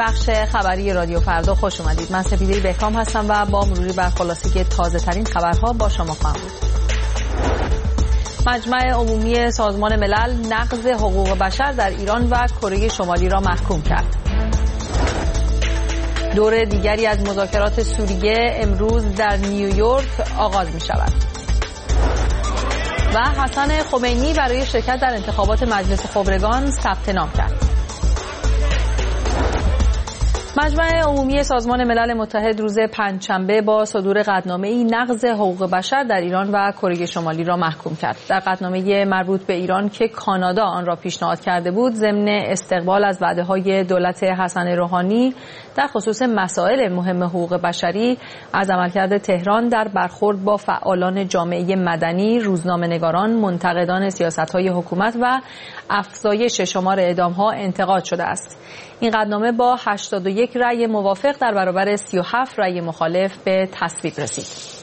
بخش خبری رادیو فردا خوش اومدید. من سپیده بهکام هستم و با مروری بر خلاصه تازه ترین خبرها با شما خواهم بود. مجمع عمومی سازمان ملل نقض حقوق بشر در ایران و کره شمالی را محکوم کرد. دور دیگری از مذاکرات سوریه امروز در نیویورک آغاز می شود. و حسن خمینی برای شرکت در انتخابات مجلس خبرگان ثبت نام کرد. مجمع عمومی سازمان ملل متحد روز پنجشنبه با صدور قطعنامه‌ای نقض حقوق بشر در ایران و کره شمالی را محکوم کرد. در قطعنامه مربوط به ایران که کانادا آن را پیشنهاد کرده بود، ضمن استقبال از وعده‌های دولت حسن روحانی در خصوص مسائل مهم حقوق بشری، از عملکرد تهران در برخورد با فعالان جامعه مدنی، روزنامه‌نگاران، منتقدان سیاست‌های حکومت و افزایش شمار اعدام‌ها انتقاد شده است. این قطعنامه با 81 رأی موافق در برابر 37 رأی مخالف به تصویب رسید.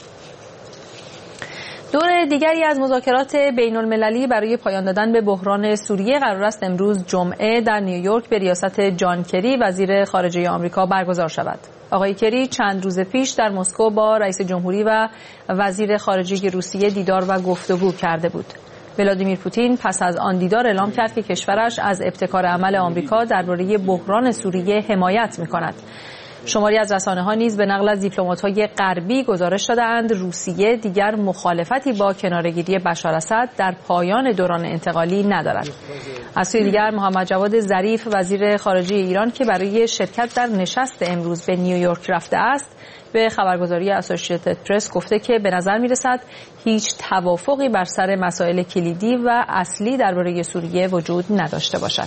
دور دیگری از مذاکرات بین المللی برای پایان دادن به بحران سوریه قرار است امروز جمعه در نیویورک به ریاست جان کری وزیر خارجه آمریکا برگزار شود. آقای کری چند روز پیش در مسکو با رئیس جمهوری و وزیر خارجه روسیه دیدار و گفتگو کرده بود. ولادیمیر پوتین پس از آن دیدار اعلام کرد که کشورش از ابتکار عمل آمریکا درباره بحران سوریه حمایت می‌کند. شماری از رسانه‌ها نیز به نقل از دیپلمات‌های غربی گزارش داده‌اند روسیه دیگر مخالفتی با کناره‌گیری بشار اسد در پایان دوران انتقالی ندارد. از سوی دیگر محمد جواد ظریف وزیر خارجه ایران که برای شرکت در نشست امروز به نیویورک رفته است، به خبرگزاری اسوسییتد پرس گفته که به نظر می‌رسد هیچ توافقی بر سر مسائل کلیدی و اصلی درباره سوریه وجود نداشته باشد.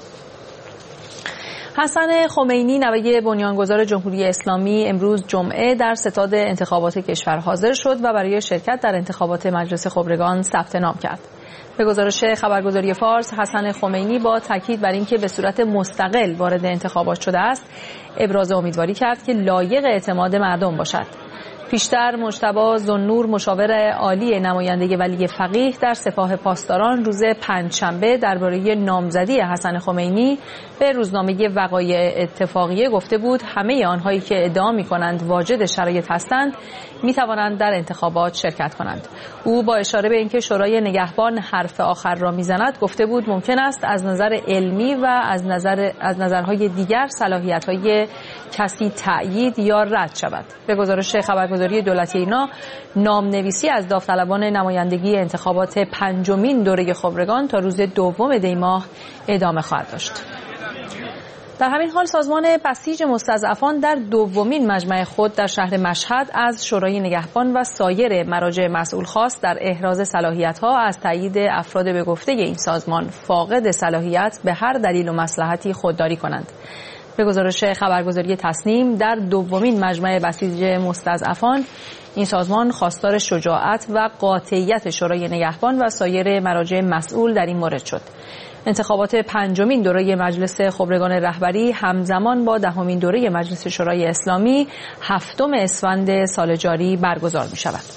حسن خمینی نوه بنیانگذار جمهوری اسلامی امروز جمعه در ستاد انتخابات کشور حاضر شد و برای شرکت در انتخابات مجلس خبرگان ثبت نام کرد. به گزارش خبرگزاری فارس، حسن خمینی با تاکید بر اینکه به صورت مستقل وارد انتخابات شده است، ابراز امیدواری کرد که لایق اعتماد مردم باشد. پیشتر مجتبی ذوالنور مشاور عالی نماینده ولی فقیه در سپاه پاسداران روز پنجشنبه درباره نامزدی حسن خمینی به روزنامه وقایع اتفاقیه گفته بود همه آنهایی که ادعا می‌کنند واجد شرایط هستند می‌توانند در انتخابات شرکت کنند. او با اشاره به اینکه شورای نگهبان حرف آخر را می‌زند گفته بود ممکن است از نظر علمی و از نظرهای دیگر صلاحیت‌های کسی تأیید یا رد شود. به گزارش خبرگزاری دولتی اینا، نامنویسی از داوطلبان نمایندگی انتخابات پنجمین دوره خبرگان تا روز 2 دی ماه ادامه خواهد داشت. در همین حال سازمان بسیج مستضعفان در دومین مجمع خود در شهر مشهد از شورای نگهبان و سایر مراجع مسئول خواست در احراز صلاحیت‌ها از تایید افراد به گفته این سازمان فاقد صلاحیت به هر دلیل و مصلحتی خودداری کنند. به گزارش خبرگزاری تصنیم، در دومین مجمع بسیج مستضعفان این سازمان خواستار شجاعت و قاطعیت شورای نگهبان و سایر مراجع مسئول در این مورد شد. انتخابات پنجمین دوره مجلس خبرگان رهبری همزمان با 10مین دوره مجلس شورای اسلامی 7 اسفند سال جاری برگزار می شود.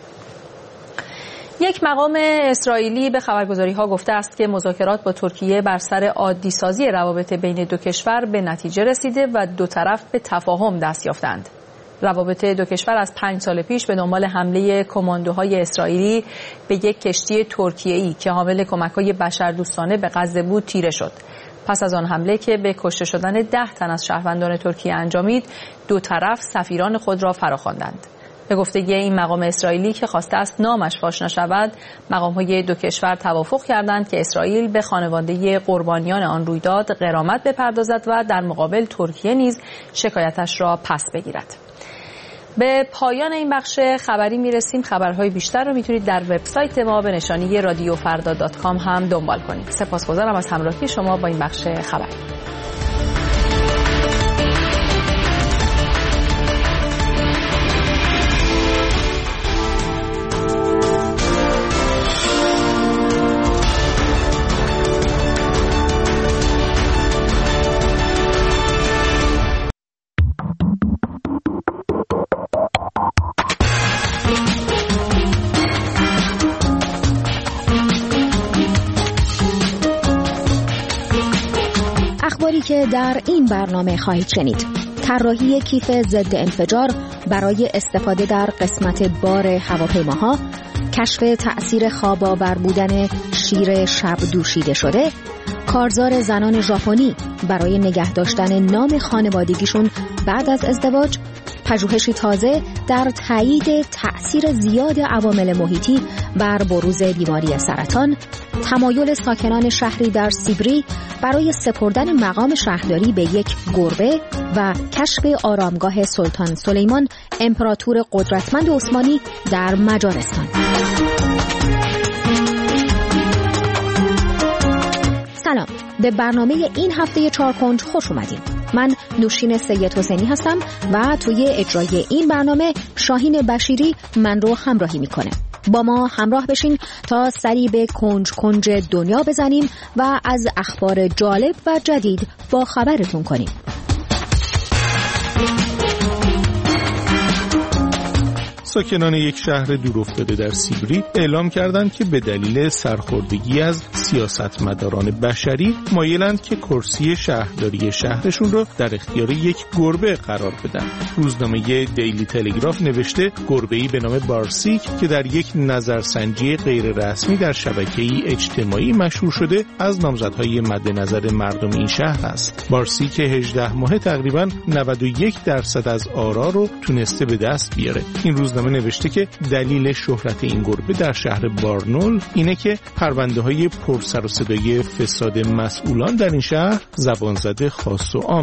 یک مقام اسرائیلی به خبرگزاری‌ها گفته است که مذاکرات با ترکیه بر سر عادی‌سازی روابط بین دو کشور به نتیجه رسیده و دو طرف به تفاهم دست یافتند. روابط دو کشور از 5 سال پیش به دنبال حمله کماندوهای اسرائیلی به یک کشتی ترکیه‌ای که حامل کمک‌های بشردوستانه به غزه بود تیره شد. پس از آن حمله که به کشته شدن 10 تن از شهروندان ترکیه انجامید، دو طرف سفیران خود را فراخواندند. به گفته این مقام اسرائیلی که خواسته است نامش فاش نشود، مقام‌های دو کشور توافق کردند که اسرائیل به خانواده قربانیان آن رویداد غرامت بپردازد و در مقابل ترکیه نیز شکایتش را پس بگیرد. به پایان این بخش خبری میرسیم. خبرهای بیشتر رو میتونید در وبسایت ما به نشانی radiofarda.com هم دنبال کنید. سپاسگزارم از همراهی شما با این بخش خبری. که در این برنامه خواهید شنید: طراحی کیف ضد انفجار برای استفاده در قسمت بار هواپیماها، کشف تأثیر خواب‌آور بودن شیر شب دوشیده شده، کارزار زنان ژاپنی برای نگه داشتن نام خانوادگیشون بعد از ازدواج، پژوهشی تازه در تایید تأثیر زیاد عوامل محیطی بر بروز بیماری سرطان، تمایل ساکنان شهری در سیبری برای سپردن مقام شهرداری به یک گربه و کشف آرامگاه سلطان سلیمان امپراتور قدرتمند عثمانی در مجارستان. سلام، به برنامه این هفته چارکنج خوش اومدین. من نوشین سید حسینی هستم و توی اجرای این برنامه شاهین بشیری من رو همراهی میکنه. با ما همراه بشین تا سری به کنج کنج دنیا بزنیم و از اخبار جالب و جدید با خبرتون کنیم. ساکنان یک شهر دورافتاده در سیبری اعلام کردند که به دلیل سرخوردگی از سیاستمداران بشری مایلند که کرسی شهرداری شهرشون رو در اختیار یک گربه قرار بدن. روزنامه دیلی تلگراف نوشته گربه‌ای به نام بارسیک که در یک نظرسنجی غیر رسمی در شبکه‌ای اجتماعی مشهور شده از نامزدهای مد نظر مردم این شهر است. بارسیک 18 ماهه تقریباً 91% از آرا رو تونسته به دست بیاره. این روزنامه نوشته که دلیل شهرت این گربه در شهر بارنول اینه که پرونده‌های پرسر و صدای فساد مسئولان در این شهر زبانزده خاص و عامه.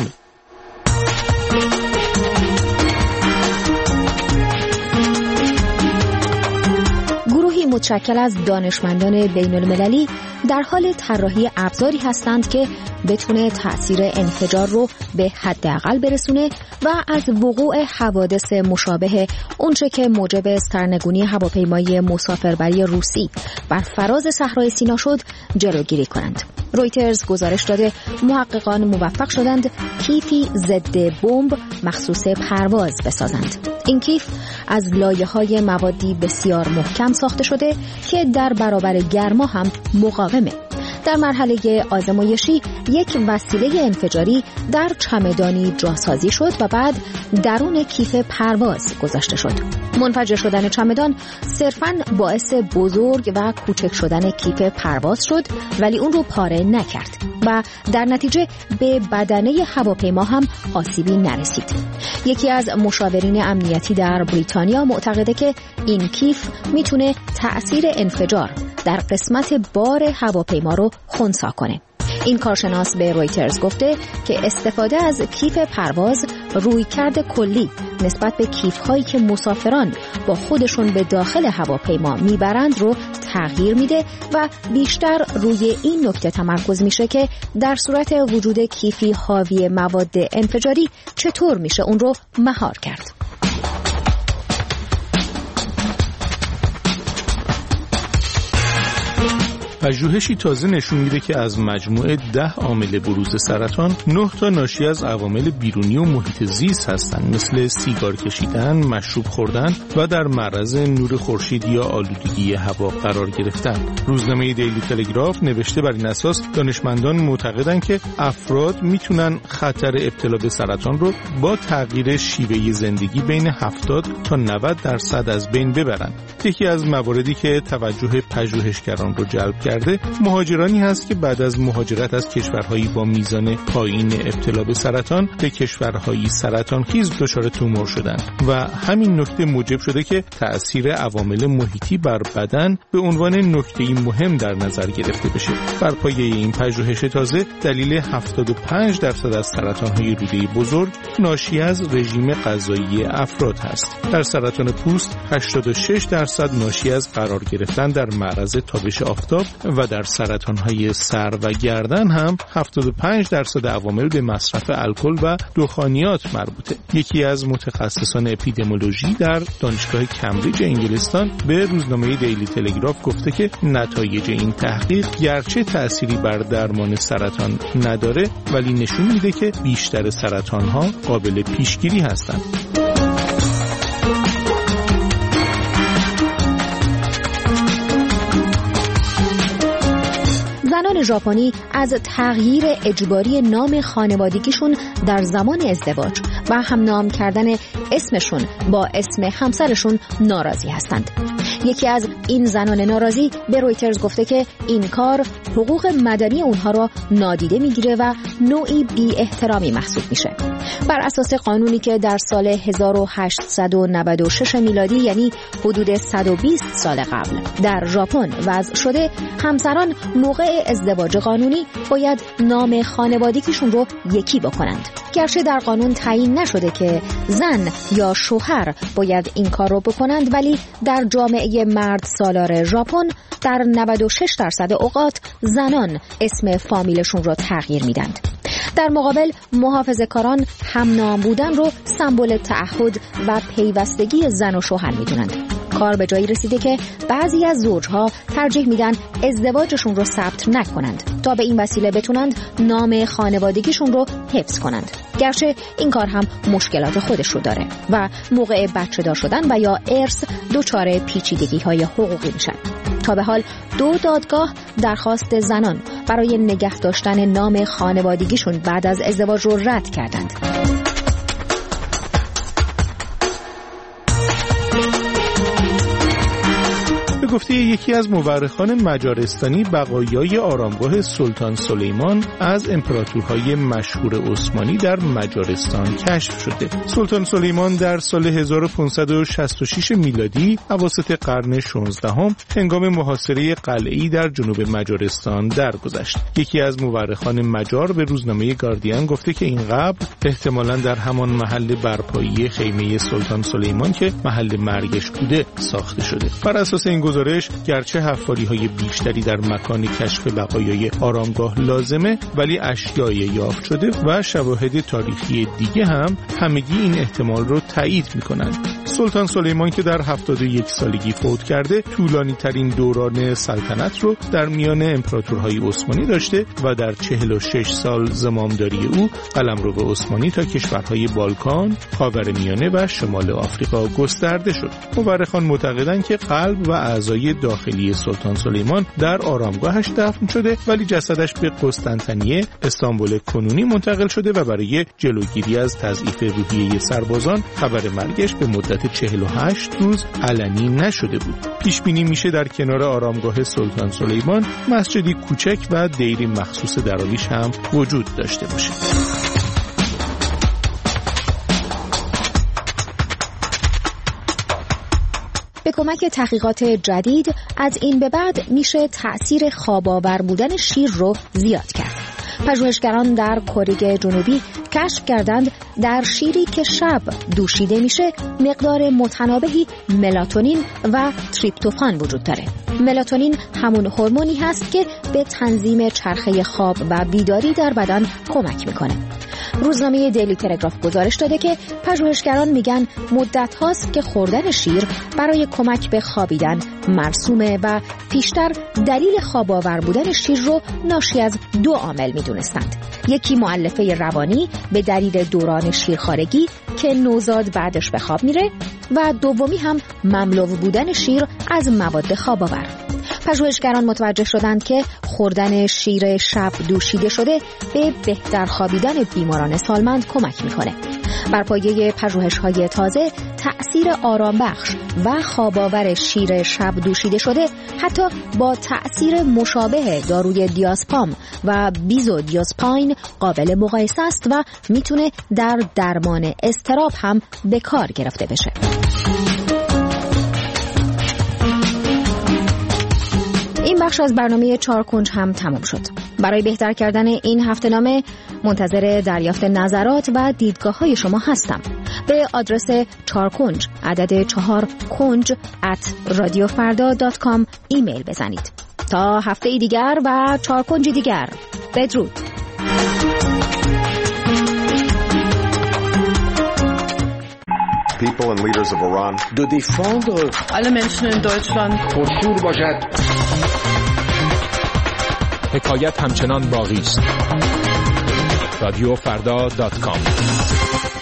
گروهی متشکل از دانشمندان بین‌المللی در حال طراحی ابزاری هستند که بتونه تأثیر انفجار رو به حداقل برسونه و از وقوع حوادث مشابه اونچه که موجب سرنگونی هواپیمای مسافربری روسی بر فراز صحرای سینا شد جلوگیری کنند. رویترز گزارش داده محققان موفق شدند کیفی ضد بمب مخصوص پرواز بسازند. این کیف از لایه‌های موادی بسیار محکم ساخته شده که در برابر گرما هم مقاومه. در مرحله آزمایشی یک وسیله انفجاری در چمدانی جاسازی شد و بعد درون کیف پرواز گذاشته شد. منفجر شدن چمدان صرفاً باعث بزرگ و کوچک شدن کیف پرواز شد ولی اون رو پاره نکرد و در نتیجه به بدنه هواپیما هم آسیبی نرسید. یکی از مشاورین امنیتی در بریتانیا معتقده که این کیف میتونه تأثیر انفجار در قسمت بار هواپیما رو خنثی کنه. این کارشناس به رویترز گفته که استفاده از کیف پرواز رویکرد کلی نسبت به کیف‌هایی که مسافران با خودشون به داخل هواپیما میبرند رو تغییر میده و بیشتر روی این نکته تمرکز میشه که در صورت وجود کیفی حاوی مواد انفجاری چطور میشه اون رو مهار کرد. پژوهشی تازه نشون میده که از مجموعه 10 عامل بروز سرطان 9 تا ناشی از عوامل بیرونی و محیط زیست هستند، مثل سیگار کشیدن، مشروب خوردن و در معرض نور خورشید یا آلودگی هوا قرار گرفتن. روزنامه دیلی تلگراف نوشته بر این اساس دانشمندان معتقدند که افراد میتونن خطر ابتلا به سرطان رو با تغییر شیوه زندگی بین 70 تا 90% از بین ببرن. یکی از مواردی که توجه پژوهشگران رو جلب کرده مهاجرانی هست که بعد از مهاجرت از کشورهایی با میزان پایین ابتلا به سرطان به کشورهایی سرطانخیز دچار تومور شدن و همین نکته موجب شده که تأثیر عوامل محیطی بر بدن به عنوان نکته‌ای مهم در نظر گرفته بشه. بر پایه این پژوهش تازه دلیل 75% از سرطان‌های روده بزرگ ناشی از رژیم غذایی افراد هست. در سرطان پوست 86% ناشی از قرار گرفتن در معرض تابش آفتاب و در سرطان‌های سر و گردن هم 75% عوامل به مصرف الکل و دخانیات مربوطه. یکی از متخصصان اپیدمیولوژی در دانشگاه کمبریج انگلستان به روزنامه دیلی تلگراف گفته که نتایج این تحقیق گرچه تأثیری بر درمان سرطان نداره ولی نشون میده که بیشتر سرطان‌ها قابل پیشگیری هستند. زنان زنان ژاپنی از تغییر اجباری نام خانوادگیشون در زمان ازدواج و همنام کردن اسمشون با اسم همسرشون ناراضی هستند. یکی از این زنان ناراضی به رویترز گفته که این کار حقوق مدنی اونها را نادیده میگیره و نوعی بی احترامی محسوب میشه. بر اساس قانونی که در سال 1896 میلادی، یعنی حدود 120 سال قبل، در ژاپن وضع شده، همسران موقع ازدواج قانونی باید نام خانوادگیشون رو یکی بکنند. گرچه در قانون تعیین نشده که زن یا شوهر باید این کار رو بکنند، ولی در جامعه مرد سالار ژاپن در 96% اوقات زنان اسم فامیلشون رو تغییر میدند. در مقابل محافظه‌کاران همنام بودن رو سمبل تعهد و پیوستگی زن و شوهر میدونند. کار به جایی رسیده که بعضی از زوجها ترجیح میدن ازدواجشون رو ثبت نکنند تا به این وسیله بتونند نام خانوادگیشون رو حفظ کنند. گرچه این کار هم مشکلات خودش رو داره و موقع بچه دار شدن و یا ارث دچار پیچیدگی‌های حقوقی میشن. تا به حال 2 دادگاه درخواست زنان برای نگه داشتن نام خانوادگیشون بعد از ازدواج رو رد کردند. به گفته یکی از مورخان مجارستانی، بقایای آرامگاه سلطان سلیمان از امپراتورهای مشهور عثمانی در مجارستان کشف شده. سلطان سلیمان در سال 1566 میلادی اواسط قرن 16 هنگام محاصره قلعه‌ای در جنوب مجارستان درگذشت. یکی از مورخان مجار به روزنامه گاردین گفته که این قبر احتمالاً در همان محل برپایی خیمه سلطان سلیمان که محل مرگش بوده ساخته شده. بر اساس این گزارش گرچه حفاری‌های بیشتری در مکان کشف بقایای آرامگاه لازمه، ولی اشیای یافت شده و شواهد تاریخی دیگه هم همگی این احتمال رو تایید می‌کنند. سلطان سلیمان که در 71 سالگی فوت کرده، طولانی ترین دوران سلطنت رو در میان امپراتورهای عثمانی داشته و در 46 سال زمامداری او قلمرو عثمانی تا کشورهای بالکان، خاورمیانه و شمال آفریقا گسترده شد. مورخان معتقدند که قلب و اعضای داخلی سلطان سلیمان در آرامگاهش دفن شده، ولی جسدش به قسطنطنیه، استانبول کنونی منتقل شده و برای جلوگیری از تضعیف روحیه سربازان خبر مرگش به مدت 48 روز علنی نشده بود. پیش بینی میشه در کنار آرامگاه سلطان سلیمان مسجدی کوچک و دیری مخصوص دراویش هم وجود داشته باشه. به کمک تحقیقات جدید از این به بعد میشه تأثیر خواب‌آور بودن شیر رو زیاد کرد. پژوهشگران در کره جنوبی کشف کردند در شیری که شب دوشیده میشه مقدار متنابهی ملاتونین و تریپتوفان وجود داره. ملاتونین همون هورمونی هست که به تنظیم چرخه خواب و بیداری در بدن کمک میکنه. روزنامه دیلی تلگراف گزارش داده که پژوهشگران میگن مدت هاست که خوردن شیر برای کمک به خوابیدن مرسومه و پیشتر دلیل خواب‌آور بودن شیر رو ناشی از 2 عامل میدونستند. یکی مؤلفه روانی به دلیل دوران شیرخوارگی که نوزاد بعدش به خواب میره و دومی هم مملو بودن شیر از مواد خواب‌آور. پژوهشگران متوجه شدند که خوردن شیر شب دوشیده شده به بهتر خوابیدن بیماران سالمند کمک میکنه. بر پایه پژوهش‌های تازه تأثیر آرامبخش و خواب‌آور شیر شب دوشیده شده حتی با تأثیر مشابه داروی دیازپام و بیزودیازپاین قابل مقایسه است و میتونه در درمان اضطراب هم به کار گرفته بشه. این بخش از برنامه 4 کنج هم تمام شد. برای بهتر کردن این هفته‌نامه منتظر دریافت نظرات و دیدگاه‌های شما هستم. به آدرس 4 کنج عدد 4 کنج @radiofarda.com ایمیل بزنید. تا هفته دیگر و 4 کنج دیگر. بدرود. People and leaders of Iran de défendre alle Menschen in Deutschland پرشور باشد. حکایت همچنان باقی است. radiofrda.com